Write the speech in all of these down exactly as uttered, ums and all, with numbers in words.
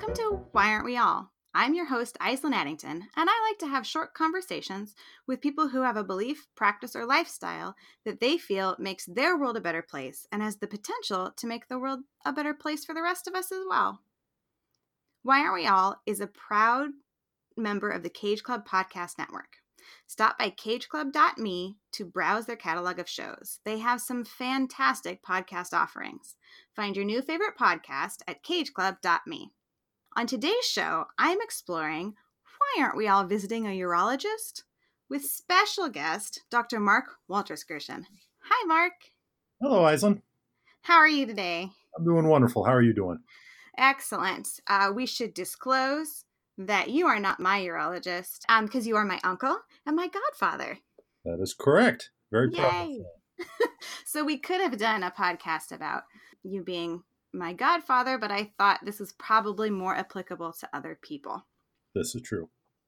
Welcome to Why Aren't We All? I'm your host, Aislinn Addington, and I like to have short conversations with people who have a belief, practice, or lifestyle that they feel makes their world a better place and has the potential to make the world a better place for the rest of us as well. Why Aren't We All is a proud member of the Cage Club Podcast Network. Stop by cage club dot me to browse their catalog of shows. They have some fantastic podcast offerings. Find your new favorite podcast at cage club dot me. On today's show, I'm exploring why aren't we all visiting a urologist with special guest, Doctor Mark Walterskirchen. Hi, Mark. Hello, Aislinn. How are you today? I'm doing wonderful. How are you doing? Excellent. Uh, we should disclose that you are not my urologist um, because you are my uncle and my godfather. That is correct. Very Yay. proud. So we could have done a podcast about you being my godfather, but I thought this was probably more applicable to other people. This is true.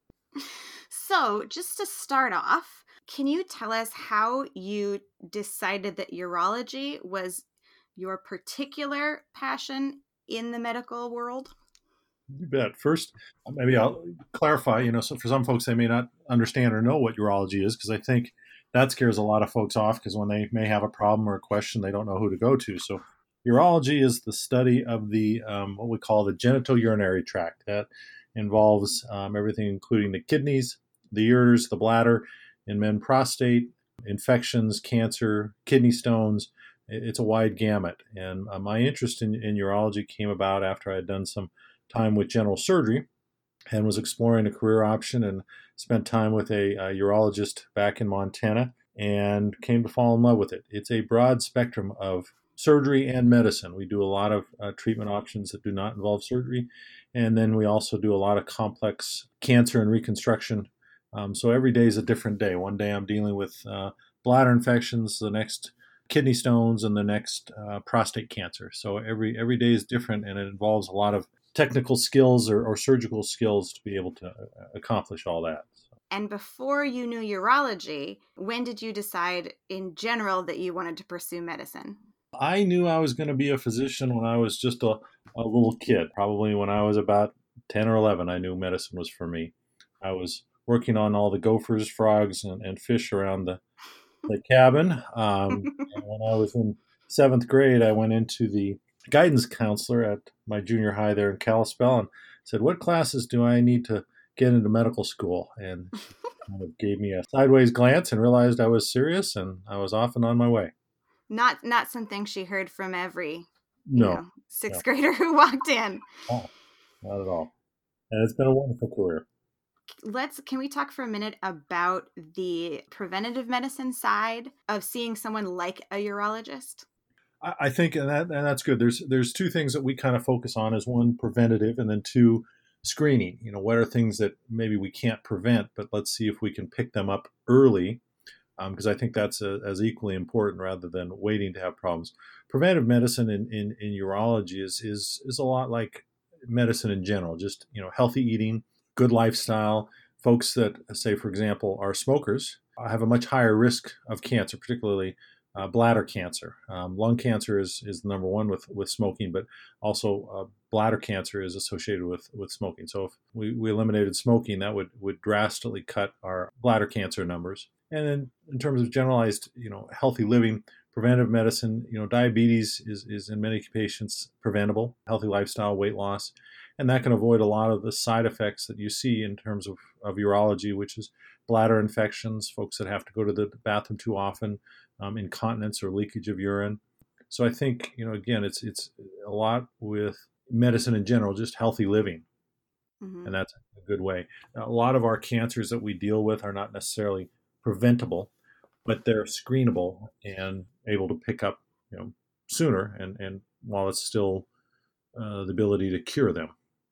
So just to start off, can you tell us how you decided that urology was your particular passion in the medical world? You bet. First, maybe I'll clarify, you know, so for some folks, they may not understand or know what urology is, because I think that scares a lot of folks off, because when they may have a problem or a question, they don't know who to go to. So urology is the study of the, um, what we call the genitourinary tract. That involves um, everything, including the kidneys, the ureters, the bladder, in men, prostate, infections, cancer, kidney stones. It's a wide gamut. And uh, my interest in, in urology came about after I had done some time with general surgery and was exploring a career option, and spent time with a, a urologist back in Montana and came to fall in love with it. It's a broad spectrum of surgery and medicine. We do a lot of uh, treatment options that do not involve surgery, and then we also do a lot of complex cancer and reconstruction. Um, so every day is a different day. One day I'm dealing with uh, bladder infections, the next kidney stones, and the next uh, prostate cancer. So every every day is different, and it involves a lot of technical skills or, or surgical skills to be able to accomplish all that. And before you knew urology, when did you decide in general that you wanted to pursue medicine? I knew I was going to be a physician when I was just a, a little kid. Probably when I was about ten or eleven, I knew medicine was for me. I was working on all the gophers, frogs, and, and fish around the, the cabin. Um, and when I was in seventh grade, I went into the guidance counselor at my junior high there in Kalispell and said, "What classes do I need to get into medical school?" And she kind of gave me a sideways glance and realized I was serious, and I was off and on my way. Not not something she heard from every no, you know, sixth no. grader who walked in. Oh, not at all. And it's been a wonderful career. Let's can we talk for a minute about the preventative medicine side of seeing someone like a urologist? I think, and, that, and that's good. There's there's two things that we kind of focus on: is one, preventative, and then two, screening. You know, what are things that maybe we can't prevent, but let's see if we can pick them up early, because um, I think that's a, as equally important rather than waiting to have problems. Preventive medicine in, in, in urology is, is is a lot like medicine in general. Just, you know, healthy eating, good lifestyle. Folks that, say, for example, are smokers have a much higher risk of cancer, particularly Uh, bladder cancer. Um, lung cancer is, is the number one with, with smoking, but also uh, bladder cancer is associated with, with smoking. So if we, we eliminated smoking, that would, would drastically cut our bladder cancer numbers. And then in terms of generalized, you know, healthy living, preventive medicine, you know, diabetes is, is in many patients preventable, healthy lifestyle, weight loss, and that can avoid a lot of the side effects that you see in terms of, of urology, which is bladder infections, folks that have to go to the bathroom too often, Um, incontinence or leakage of urine. So I think, you know, again, it's it's a lot with medicine in general, just healthy living. Mm-hmm. And that's a good way. Now, a lot of our cancers that we deal with are not necessarily preventable, but they're screenable and able to pick up, you know, sooner, and, and while it's still uh, the ability to cure them.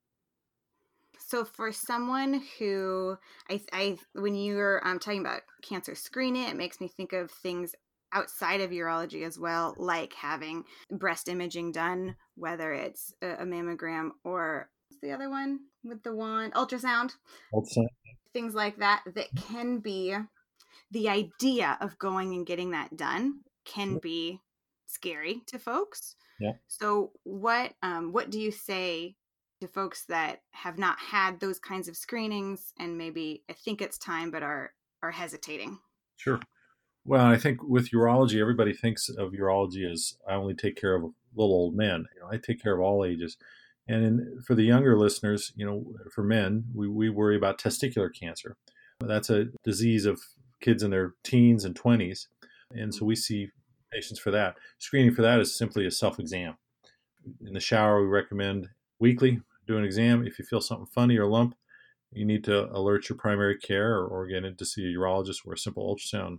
So for someone who, I, I when you're um, talking about cancer screening, it makes me think of things outside of urology as well, like having breast imaging done, whether it's a, a mammogram or what's the other one with the wand, ultrasound, ultrasound, things like that, that can be, the idea of going and getting that done can be scary to folks. Yeah. So what, um, what do you say to folks that have not had those kinds of screenings and maybe think it's time but are are hesitating? Sure. Well, I think with urology, everybody thinks of urology as I only take care of little old men. You know, I take care of all ages. And in, for the younger listeners, you know, for men, we, we worry about testicular cancer. That's a disease of kids in their teens and twenties. And so we see patients for that. Screening for that is simply a self-exam. In the shower, we recommend weekly do an exam. If you feel something funny or lump, you need to alert your primary care or, or get in to see a urologist, where a simple ultrasound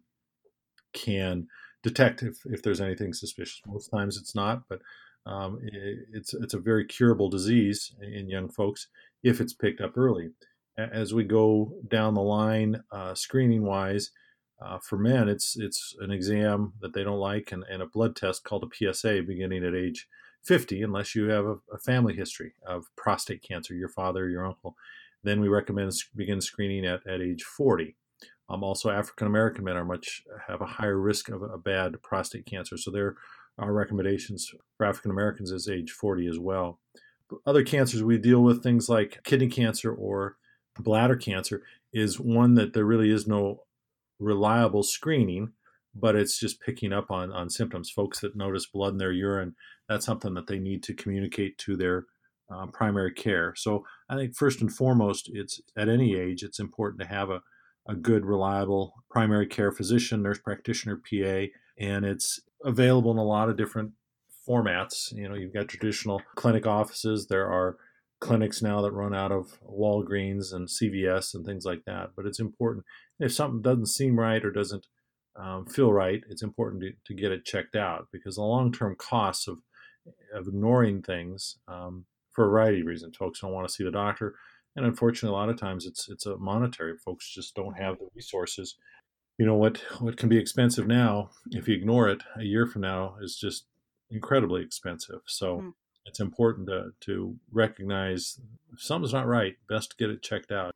can detect if, if there's anything suspicious. Most times it's not, but um, it, it's it's a very curable disease in young folks if it's picked up early. As we go down the line, uh, screening-wise, uh, for men, it's it's an exam that they don't like and, and a blood test called a P S A beginning at age fifty, unless you have a, a family history of prostate cancer, your father or your uncle. Then we recommend begin screening at, at age forty. Um, also, African American men are much have a higher risk of a bad prostate cancer, so there are recommendations for African Americans is age forty as well. Other cancers we deal with, things like kidney cancer or bladder cancer, is one that there really is no reliable screening, but it's just picking up on on symptoms. Folks that notice blood in their urine, that's something that they need to communicate to their uh, primary care. So I think first and foremost, it's at any age, it's important to have a a good, reliable primary care physician, nurse practitioner, P A, and it's available in a lot of different formats. You know, you've got traditional clinic offices. There are clinics now that run out of Walgreens and C V S and things like that. But it's important. If something doesn't seem right or doesn't um, feel right, it's important to, to get it checked out, because the long-term costs of, of ignoring things um, for a variety of reasons. Folks don't want to see the doctor. And unfortunately, a lot of times it's it's a monetary. Folks just don't have the resources. You know, what what can be expensive now, if you ignore it, a year from now is just incredibly expensive. So Hmm. it's important to to recognize if something's not right, best to get it checked out.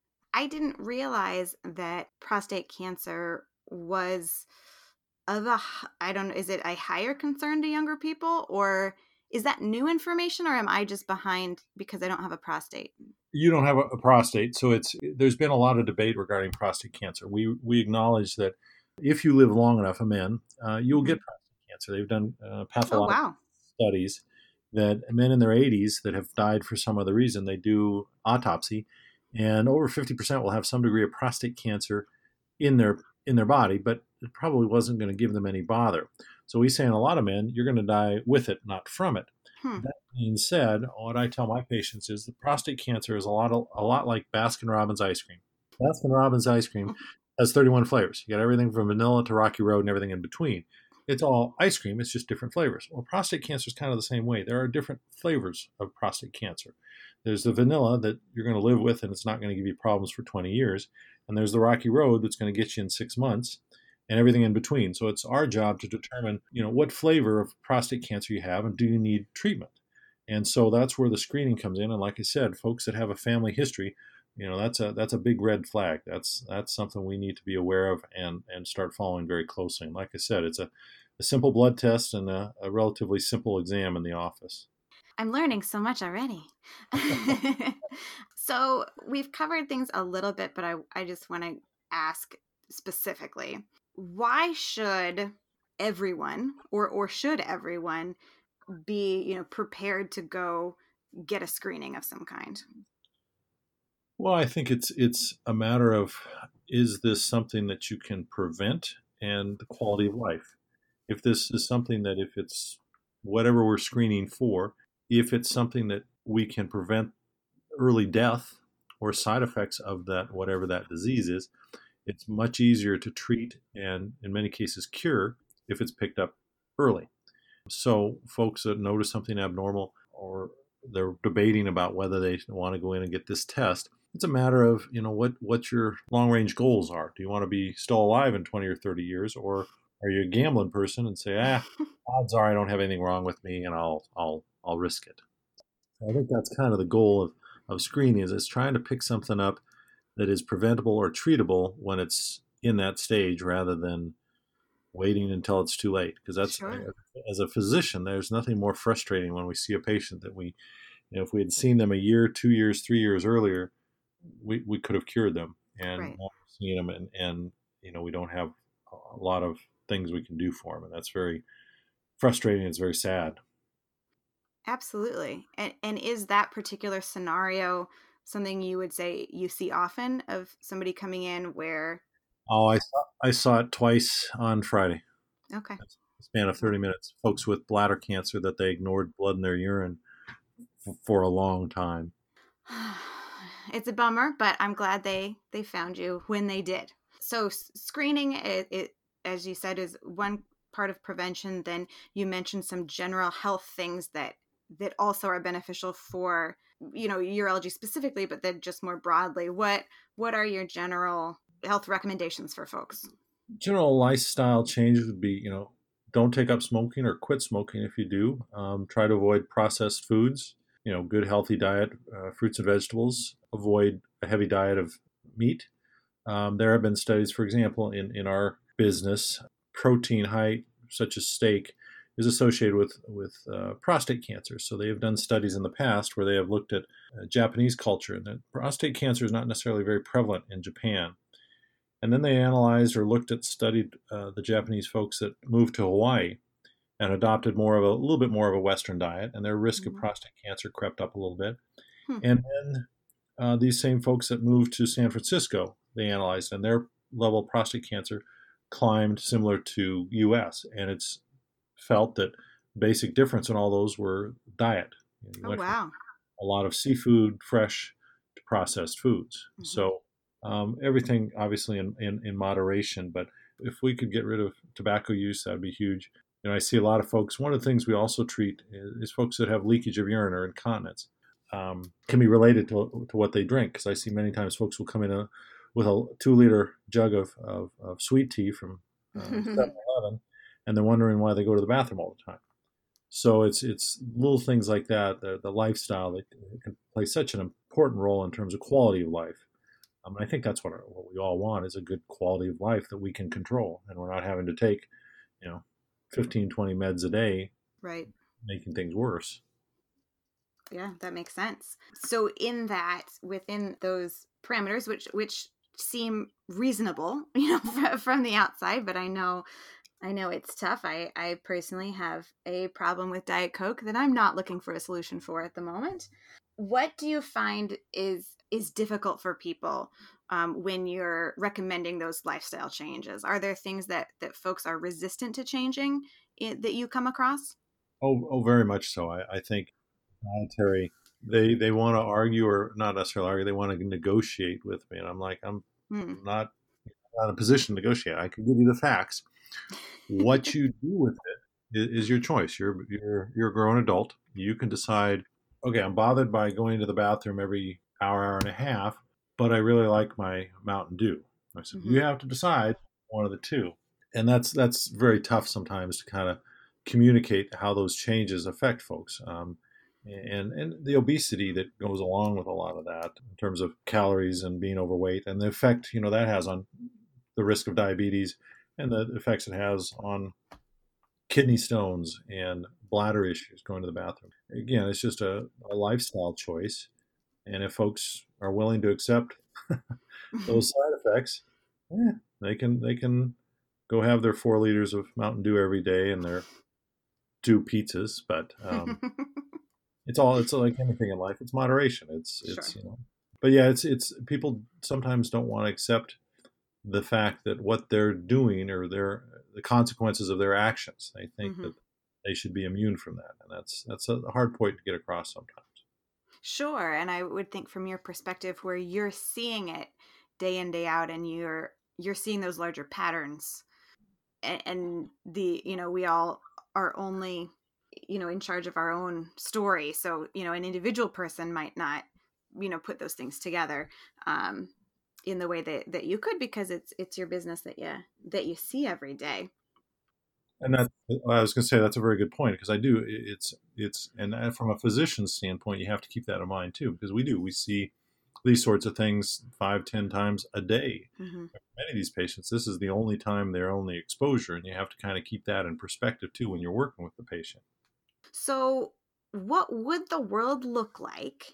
I didn't realize that prostate cancer was of a h- I don't know, is it a higher concern to younger people, or is that new information, or am I just behind because I don't have a prostate? You don't have a, a prostate, so it's there's been a lot of debate regarding prostate cancer. We we acknowledge that if you live long enough, a man, uh, you'll Hmm. get prostate cancer. They've done uh, Oh, pathological wow. studies that men in their eighties that have died for some other reason, they do autopsy, and over fifty percent will have some degree of prostate cancer in their in their body, but it probably wasn't going to give them any bother. So we say in a lot of men, you're going to die with it, not from it. Hmm. That being said, what I tell my patients is that prostate cancer is a lot of, a lot like Baskin Robbins ice cream. Baskin Robbins ice cream has thirty-one flavors. You got everything from vanilla to Rocky Road and everything in between. It's all ice cream. It's just different flavors. Well, prostate cancer is kind of the same way. There are different flavors of prostate cancer. There's the vanilla that you're going to live with and it's not going to give you problems for twenty years. And there's the Rocky Road that's going to get you in six months and everything in between. So it's our job to determine, you know, what flavor of prostate cancer you have and do you need treatment. And so that's where the screening comes in. And like I said, folks that have a family history, you know, that's a that's a big red flag. That's that's something we need to be aware of and and start following very closely. And like I said, it's a, a simple blood test and a, a relatively simple exam in the office. I'm learning so much already. So we've covered things a little bit, but I, I just want to ask specifically, why should everyone or or should everyone be, you know, prepared to go get a screening of some kind? Well, I think it's it's a matter of, is this something that you can prevent, and the quality of life. If this is something that, if it's whatever we're screening for, if it's something that we can prevent early death or side effects of that, whatever that disease is, it's much easier to treat and in many cases cure if it's picked up early. So folks that notice something abnormal or they're debating about whether they want to go in and get this test, it's a matter of, you know, what what your long range goals are. Do you want to be still alive in twenty or thirty years, or are you a gambling person and say, ah, odds are I don't have anything wrong with me and I'll I'll I'll risk it. I think that's kind of the goal of, of screening is it's trying to pick something up that is preventable or treatable when it's in that stage rather than waiting until it's too late. Because that's, Sure. as a physician, there's nothing more frustrating when we see a patient that we You know, if we had seen them a year, two years, three years earlier, we, we could have cured them. And Right. now we're seeing them, and, and you know, we don't have a lot of things we can do for them, and that's very frustrating. It's very sad. Absolutely. And and is that particular scenario something you would say you see often of somebody coming in where Oh, I saw, I saw it twice on Friday. okay. A span of thirty minutes. Folks with bladder cancer that they ignored blood in their urine f- for a long time. It's a bummer, but I'm glad they they found you when they did. So s- screening it, it as you said is one part of prevention. Then you mentioned some general health things that that also are beneficial for, you know, urology specifically, but then just more broadly. What what are your general health recommendations for folks? General lifestyle changes would be, you know, don't take up smoking or quit smoking if you do. Um, try to avoid processed foods. You know, good healthy diet, uh, fruits and vegetables. Avoid a heavy diet of meat. Um, there have been studies, for example, in, in our business, protein high, such as steak, is associated with, with uh, prostate cancer. So they have done studies in the past where they have looked at uh, Japanese culture, and that prostate cancer is not necessarily very prevalent in Japan. And then they analyzed or looked at, studied uh, the Japanese folks that moved to Hawaii and adopted more of a, a little bit more of a Western diet, and their risk of Mhm. prostate cancer crept up a little bit. Hmm. And then uh, these same folks that moved to San Francisco, they analyzed, and their level of prostate cancer climbed similar to U S. And it's felt that basic difference in all those were diet. You, know, you Oh went from wow. a lot of seafood, fresh, to processed foods. Hmm. So um, everything obviously in, in, in moderation, but if we could get rid of tobacco use, that'd be huge. You know, I see a lot of folks. One of the things we also treat is, is folks that have leakage of urine or incontinence. Um, can be related to, to what they drink, because I see many times folks will come in a, with a two liter jug of, of, of sweet tea from uh, seven eleven, and they're wondering why they go to the bathroom all the time. So it's it's little things like that, the, the lifestyle that can play such an important role in terms of quality of life. Um, and I think that's what, our, what we all want is a good quality of life that we can control, and we're not having to take, you know, fifteen, twenty meds a day, Right. making things worse. Yeah, that makes sense. So in that, within those parameters, which which seem reasonable, you know, fr- from the outside, but I know I know it's tough. I I personally have a problem with Diet Coke that I'm not looking for a solution for at the moment. What do you find is is difficult for people um, when you're recommending those lifestyle changes? Are there things that that folks are resistant to changing i- that you come across? Oh, oh, very much so. I, I think dietary, they they want to argue, or not necessarily argue, they want to negotiate with me, and I'm like, I'm Hmm. I'm not not in a position to negotiate. I can give you the facts. What you do with it is, is your choice. You're you're you're a grown adult. You can decide. Okay, I'm bothered by going to the bathroom every hour, hour and a half, but I really like my Mountain Dew. I said, Hmm. you have to decide one of the two, and that's that's very tough sometimes to kind of communicate how those changes affect folks. Um, and and the obesity that goes along with a lot of that in terms of calories and being overweight, and the effect you know that has on the risk of diabetes, and the effects it has on kidney stones and bladder issues going to the bathroom. Again, it's just a, a lifestyle choice. And if folks are willing to accept those side effects, yeah, they can they can go have their four liters of Mountain Dew every day and their two pizzas. But um, it's all it's like anything in life. It's moderation. It's Sure. it's you know. But yeah, it's it's people sometimes don't want to accept the fact that what they're doing, or their the consequences of their actions. They think Hmm. that they should be immune from that, and that's that's a hard point to get across sometimes. Sure. And I would think from your perspective where you're seeing it day in, day out, and you're you're seeing those larger patterns and, and the, you know, we all are only, you know, in charge of our own story. So, you know, an individual person might not, you know, put those things together um, in the way that, that you could, because it's, it's your business that you, that you see every day. And that I was going to say that's a very good point, because I do it's it's and from a physician's standpoint, you have to keep that in mind too, because we do we see these sorts of things five ten times a day. Hmm. Many of these patients, this is the only time, their only exposure, and you have to kind of keep that in perspective too when you're working with the patient. So what would the world look like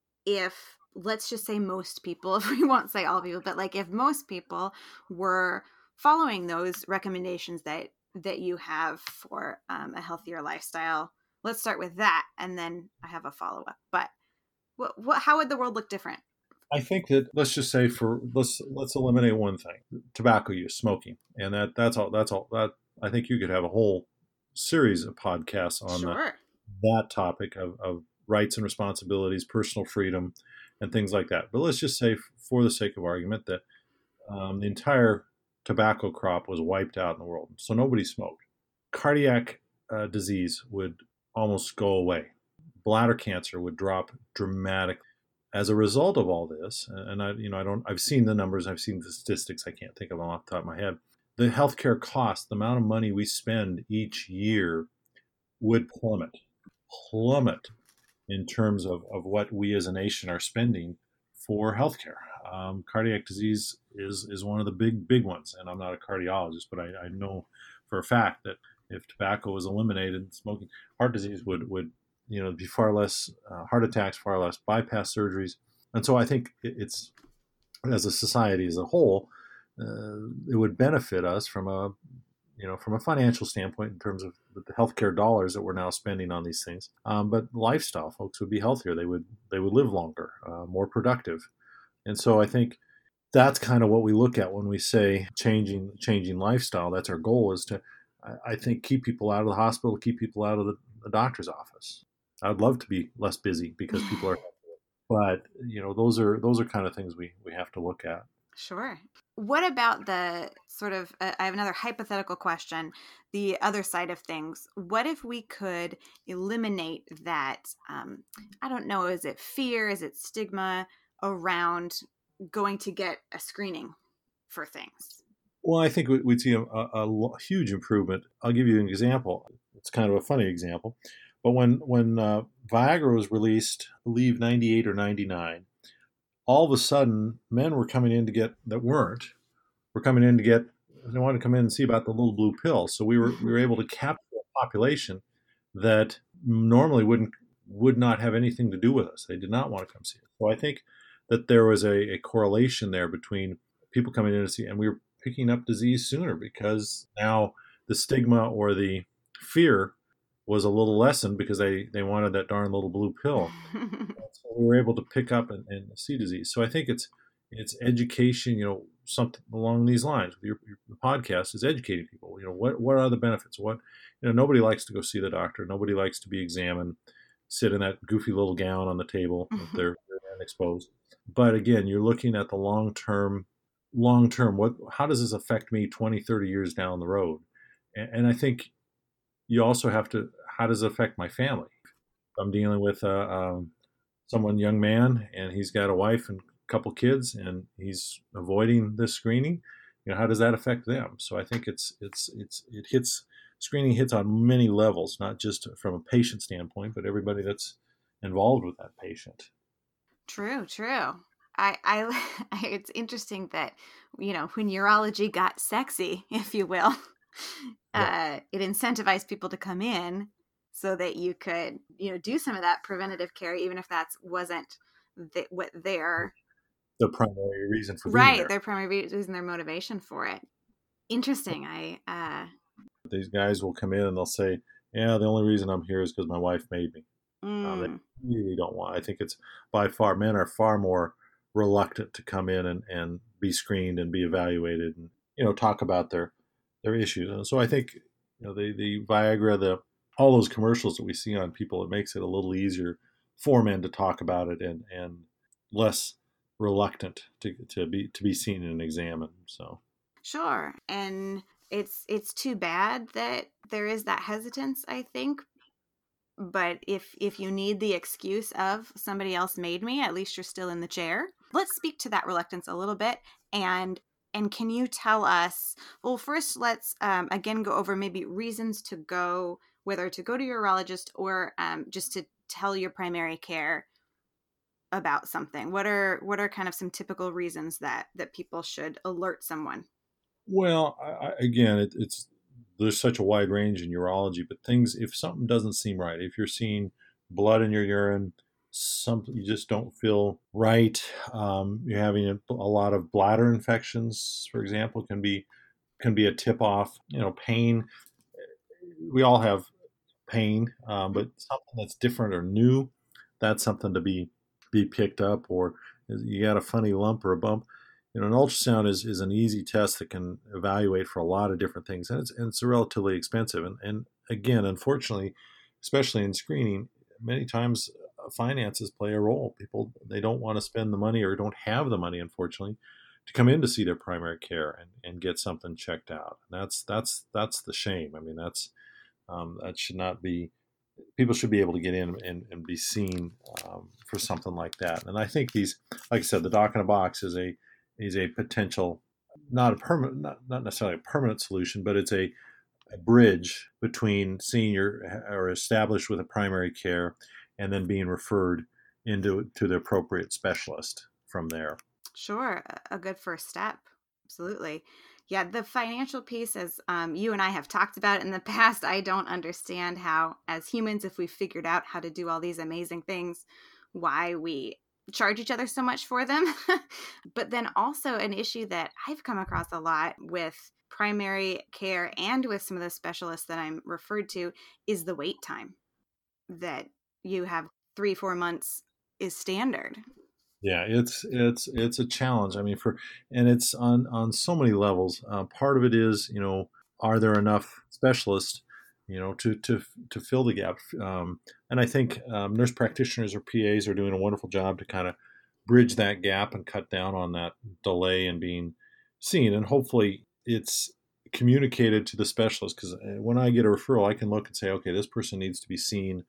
if, let's just say most people, if we won't say all people, but like if most people were following those recommendations that that you have for um, a healthier lifestyle? Let's start with that, and then I have a follow up. But what, what, how would the world look different? I think that let's just say for let's let's eliminate one thing: tobacco use, smoking, and that that's all. That's all. That I think you could have a whole series of podcasts on the, Sure. that topic of, of rights and responsibilities, personal freedom, and things like that. But let's just say, for the sake of argument, that um, the entire tobacco crop was wiped out in the world, so nobody smoked. Cardiac uh, disease would almost go away. Bladder cancer would drop dramatically as a result of all this. And I, you know, I don't. I've seen the numbers. I've seen the statistics. I can't think of them off the top of my head. The healthcare cost, the amount of money we spend each year, would plummet, plummet in terms of, of what we as a nation are spending for healthcare. Um, cardiac disease is is one of the big big ones, and I'm not a cardiologist, but I, I know for a fact that if tobacco was eliminated, smoking, heart disease would would you know be far less, uh, heart attacks, far less bypass surgeries, and so I think it's, as a society as a whole, uh, it would benefit us from a you know, from a financial standpoint in terms of the healthcare dollars that we're now spending on these things. Um, but lifestyle, folks would be healthier. They would they would live longer, uh, more productive. And so I think that's kind of what we look at when we say changing changing lifestyle. That's our goal, is to, I, I think, keep people out of the hospital, keep people out of the, the doctor's office. I'd love to be less busy because people are, but you know, those are those are kind of things we we have to look at. Sure. What about the sort of, uh, I have another hypothetical question, the other side of things. What if we could eliminate that, um, I don't know, is it fear, is it stigma around going to get a screening for things? Well, I think we'd see a, a, a huge improvement. I'll give you an example. It's kind of a funny example, but when when uh, Viagra was released, I believe ninety-eight or ninety-nine, all of a sudden, men were coming in to get that weren't were coming in to get. They wanted to come in and see about the little blue pill. So we were we were able to capture a population that normally wouldn't would not have anything to do with us. They did not want to come see us. So I think that there was a, a correlation there between people coming in to see, and we were picking up disease sooner because now the stigma or the fear was a little lessened because they, they wanted that darn little blue pill. So we were able to pick up and, and see disease. So I think it's it's education, you know, something along these lines. Your, your podcast is educating people. You know, what what are the benefits? What, you know, nobody likes to go see the doctor. Nobody likes to be examined, sit in that goofy little gown on the table with their, their hand exposed. But again, you're looking at the long term. Long term, what? How does this affect me twenty, thirty years down the road? And, and I think you also have to. How does it affect my family? I'm dealing with uh, um, someone, young man, and he's got a wife and a couple kids, and he's avoiding this screening. You know, how does that affect them? So I think it's it's it's it hits screening hits on many levels, not just from a patient standpoint, but everybody that's involved with that patient. True, true. I, I, it's interesting that, you know, when urology got sexy, if you will, Yeah. uh, it incentivized people to come in so that you could, you know, do some of that preventative care, even if that wasn't the, what their The primary reason for being right, there. their primary reason, their motivation for it. Interesting. I, uh, These guys will come in and they'll say, "Yeah, the only reason I'm here is because my wife made me." Um, they mm, really don't want. I think it's by far men are far more reluctant to come in and, and be screened and be evaluated and you know talk about their their issues. And so I think you know the the Viagra, the all those commercials that we see on people, it makes it a little easier for men to talk about it and and less reluctant to to be to be seen and examined. So. sure. And it's, it's too bad that there is that hesitance, I think. But if if you need the excuse of somebody else made me, at least you're still in the chair. Let's speak to that reluctance a little bit. And and can you tell us, well, first let's um, again go over maybe reasons to go, whether to go to your urologist or um, just to tell your primary care about something. What are what are kind of some typical reasons that that people should alert someone? Well, I, I, again, it, it's there's such a wide range in urology, but things if something doesn't seem right, if you're seeing blood in your urine, something you just don't feel right. Um, you're having a, a lot of bladder infections, for example, can be can be a tip off. You know, pain. We all have pain, um, but something that's different or new, that's something to be be picked up. Or you got a funny lump or a bump. You know, an ultrasound is, is an easy test that can evaluate for a lot of different things, and it's, and it's relatively expensive. And, and again, unfortunately, especially in screening, many times uh, finances play a role. People, they don't want to spend the money or don't have the money, unfortunately, to come in to see their primary care and, and get something checked out. And that's that's that's the shame. I mean, that's um, that should not be. People should be able to get in and, and be seen um, for something like that. And I think these, like I said, the doc in a box is a is a potential, not a permanent, not, not necessarily a permanent solution, but it's a, a bridge between seeing your or established with a primary care and then being referred into to the appropriate specialist from there. Sure, a good first step. Absolutely. Yeah, the financial piece, as um, you and I have talked about in the past, I don't understand how, as humans, if we figured out how to do all these amazing things, why we charge each other so much for them. But then also an issue that I've come across a lot with primary care and with some of the specialists that I'm referred to is the wait time, that you have three, four months is standard. Yeah, it's it's it's a challenge. I mean, for and it's on on so many levels. Uh, part of it is, you know, are there enough specialists, you know, to to to fill the gap? Um, and I think um, nurse practitioners or P As are doing a wonderful job to kind of bridge that gap and cut down on that delay in being seen. And hopefully, it's communicated to the specialist, because when I get a referral, I can look and say, okay, this person needs to be seen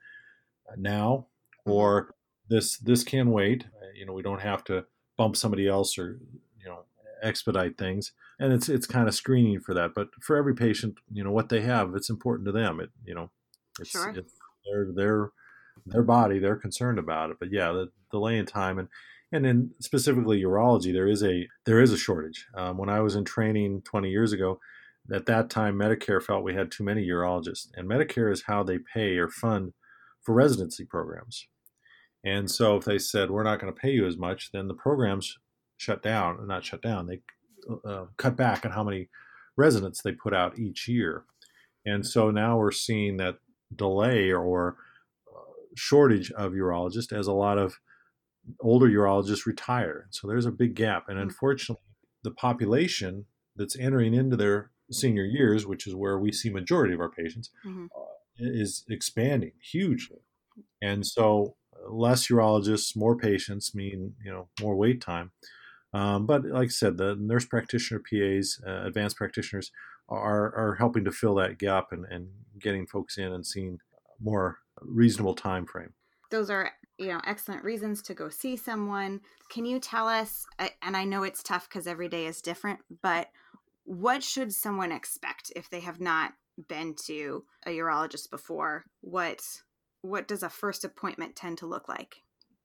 now, Mm-hmm. or this this can wait. You know, we don't have to bump somebody else or, you know, expedite things. And it's it's kind of screening for that. But for every patient, you know, what they have, it's important to them. It you know, it's Sure. it's their their their body. They're concerned about it. But yeah, the delay in time and and in specifically urology, there is a there is a shortage. Um, when I was in training twenty years ago, at that time, Medicare felt we had too many urologists, and Medicare is how they pay or fund for residency programs. And so if they said, we're not going to pay you as much, then the programs shut down, not shut down, they uh, cut back on how many residents they put out each year. And so now we're seeing that delay or uh, shortage of urologists as a lot of older urologists retire. So there's a big gap. And unfortunately, the population that's entering into their senior years, which is where we see majority of our patients, Mm-hmm. uh, is expanding hugely. And so less urologists, more patients mean, you know, more wait time. Um, but like I said, the nurse practitioner P As, uh, advanced practitioners are, are helping to fill that gap and, and getting folks in and seeing more reasonable time frame. Those are, you know, excellent reasons to go see someone. Can you tell us, and I know it's tough because every day is different, but what should someone expect if they have not been to a urologist before? What what does a first appointment tend to look like?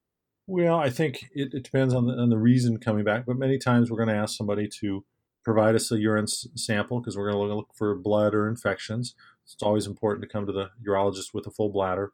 Well, I think it, it depends on the, on the reason coming back, but many times we're going to ask somebody to provide us a urine s- sample because we're going to look for blood or infections. It's always important to come to the urologist with a full bladder.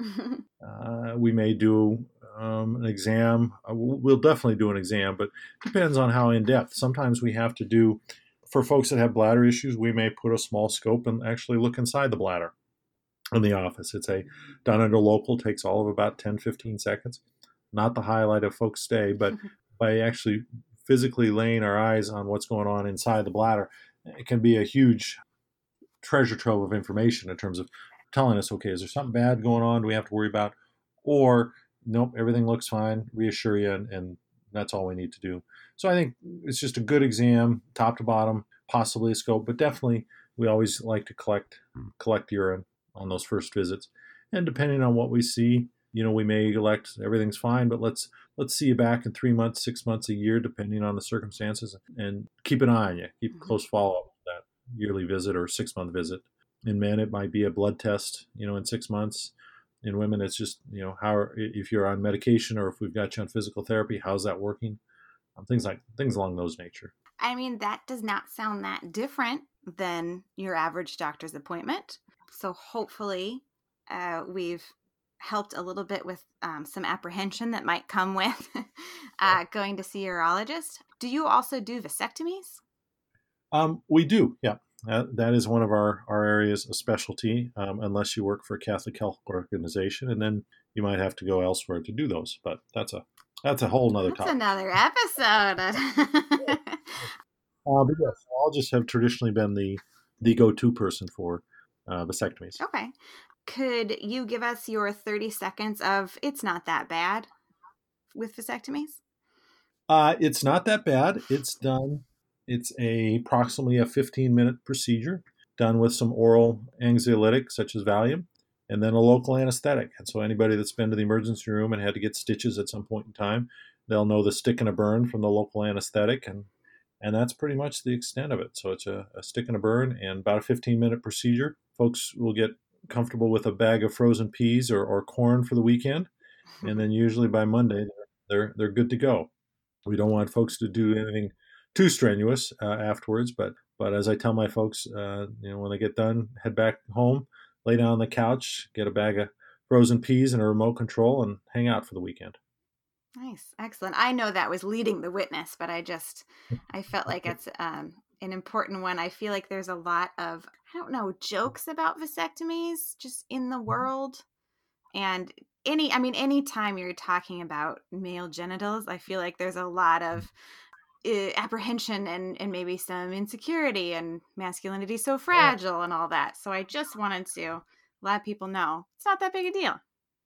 Uh, we may do um, an exam. Uh, We'll definitely do an exam, but it depends on how in depth. Sometimes we have to do, for folks that have bladder issues, we may put a small scope and actually look inside the bladder in the office. It's a done under local, takes all of about ten, fifteen seconds. Not the highlight of folks' day, but by actually physically laying our eyes on what's going on inside the bladder, it can be a huge treasure trove of information in terms of telling us, okay, is there something bad going on? Do we have to worry about? Or, nope, everything looks fine, reassure you, and, and that's all we need to do. So I think it's just a good exam, top to bottom, possibly a scope, but definitely we always like to collect collect urine on those first visits. And depending on what we see, you know, we may elect everything's fine, but let's let's see you back in three months, six months, a year, depending on the circumstances, and keep an eye on you, keep Mm-hmm. close follow up with that yearly visit or six month visit. In men, it might be a blood test, you know, in six months. In women, it's just, you know, how if you're on medication or if we've got you on physical therapy, how's that working? Um, things like things along those nature. I mean, that does not sound that different than your average doctor's appointment. So hopefully, uh, we've helped a little bit with um, some apprehension that might come with uh, going to see a urologist. Do you also do vasectomies? Um, we do, yeah. That, that is one of our, our areas of specialty, um, unless you work for a Catholic health organization, and then you might have to go elsewhere to do those. But that's a that's a whole nother That's topic. another episode. Uh, but yes, I'll just have traditionally been the the go-to person for uh, vasectomies. Okay. Could you give us your thirty seconds of it's not that bad with vasectomies? Uh, it's not that bad. It's done. It's a approximately a fifteen minute procedure done with some oral anxiolytic such as Valium, and then a local anesthetic. And so anybody that's been to the emergency room and had to get stitches at some point in time, they'll know the stick and a burn from the local anesthetic, and and that's pretty much the extent of it. So it's a, a stick and a burn and about a fifteen minute procedure. Folks will get comfortable with a bag of frozen peas or, or corn for the weekend, and then usually by Monday they're they're good to go. We don't want folks to do anything too strenuous uh, afterwards, but but as I tell my folks, uh, you know, when they get done, head back home, lay down on the couch, get a bag of frozen peas and a remote control, and hang out for the weekend. Nice. Excellent. I know that was leading the witness, but I just, I felt like it's um, an important one. I feel like there's a lot of, I don't know, jokes about vasectomies just in the world. And any, I mean, anytime you're talking about male genitals, I feel like there's a lot of uh, apprehension and, and maybe some insecurity and masculinity so fragile and all that. So I just wanted to let people know it's not that big a deal.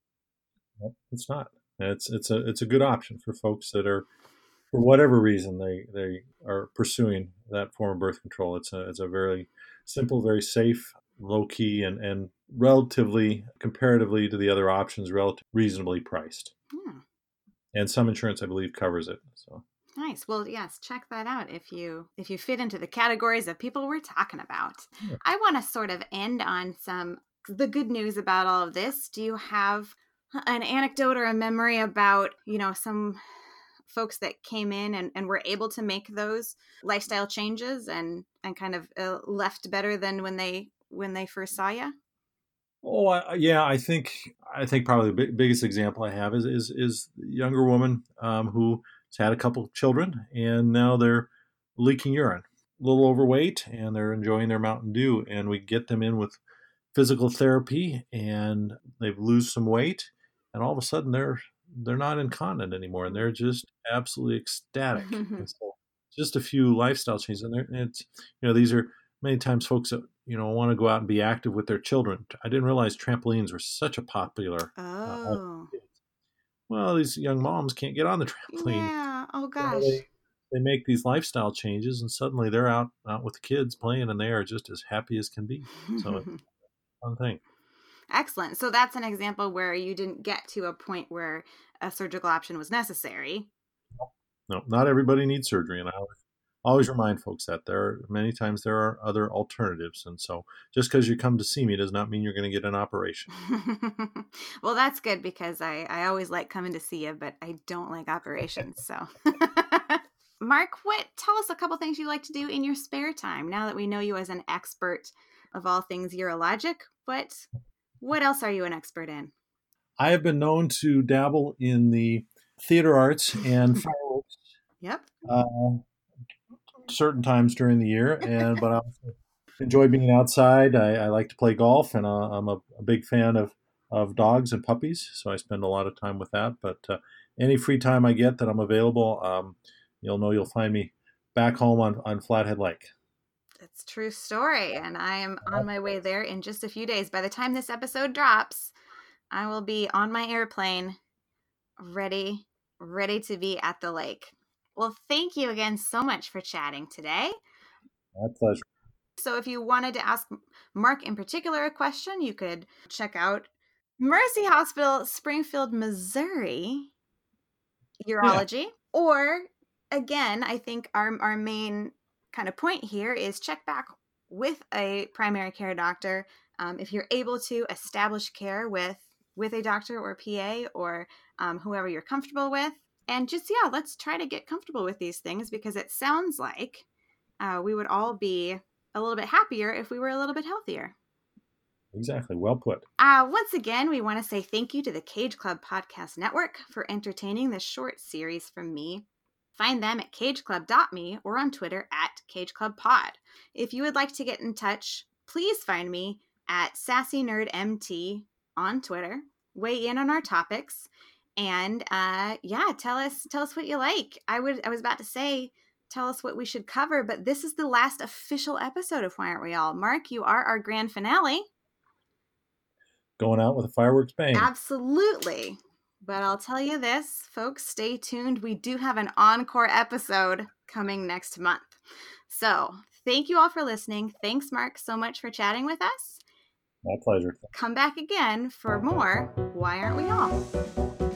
Nope, it's not. It's it's a it's a good option for folks that are, for whatever reason, they they are pursuing that form of birth control. It's a it's a very simple, very safe, low key, and and relatively, comparatively to the other options, relatively reasonably priced. Hmm. And some insurance, I believe, covers it. So Nice. Well, yes, check that out if you if you fit into the categories of people we're talking about. yeah. I want to sort of end on some the good news about all of this. Do you have an anecdote or a memory about, you know, some folks that came in and, and were able to make those lifestyle changes and and kind of uh, left better than when they when they first saw you? Oh, I, yeah. I think I think probably the big, biggest example I have is is is a younger woman um, who's had a couple children and now they're leaking urine, a little overweight, and they're enjoying their Mountain Dew, and we get them in with physical therapy, and they lose some weight, and all of a sudden they're they're not incontinent anymore, and they're just absolutely ecstatic. And so, just a few lifestyle changes, and they're- it's you know these are many times folks that you know want to go out and be active with their children. I didn't realize trampolines were such a popular. Uh, Oh, well, these young moms can't get on the trampoline. yeah. Oh, Well, gosh. they they make these lifestyle changes, and suddenly they're out out with the kids playing, and they are just as happy as can be. So it's a fun thing. Excellent. So that's an example where you didn't get to a point where a surgical option was necessary. No, not everybody needs surgery, and I always, always remind folks that there are many times there are other alternatives, and so just because you come to see me does not mean you're going to get an operation. Well, that's good because I, I always like coming to see you, but I don't like operations. So, Mark, what tell us a couple things you like to do in your spare time now that we know you as an expert of all things urologic. What what else are you an expert in? I have been known to dabble in the theater arts and fireworks Yep. uh, certain times during the year, and but I also enjoy being outside. I, I like to play golf, and uh, I'm a, a big fan of of dogs and puppies, so I spend a lot of time with that. But uh, any free time I get that I'm available, um, you'll know you'll find me back home on, on Flathead Lake. That's a true story. And I am on my way there in just a few days. By the time this episode drops, I will be on my airplane ready, ready to be at the lake. Well, thank you again so much for chatting today. My pleasure. So if you wanted to ask Mark in particular a question, you could check out Mercy Hospital, Springfield, Missouri, urology. Yeah. Or again, I think our our main kind of point here is check back with a primary care doctor. Um, if you're able to establish care with with a doctor or P A or um, whoever you're comfortable with, and just yeah, let's try to get comfortable with these things because it sounds like uh, we would all be a little bit happier if we were a little bit healthier. Exactly. Well put. Uh, once again, we want to say thank you to the Cage Club Podcast Network for entertaining this short series from me. Find them at cage club dot me or on Twitter at cage club pod. If you would like to get in touch, please find me at sassy nerd m t on Twitter. Weigh in on our topics, and uh, yeah, tell us tell us what you like. I would I was about to say tell us what we should cover, but this is the last official episode of Why Aren't We All? Mark, you are our grand finale. Going out with a fireworks bang. Absolutely. But I'll tell you this, folks, stay tuned. We do have an encore episode coming next month. So thank you all for listening. Thanks, Mark, so much for chatting with us. My pleasure. Come back again for more Why Aren't We All?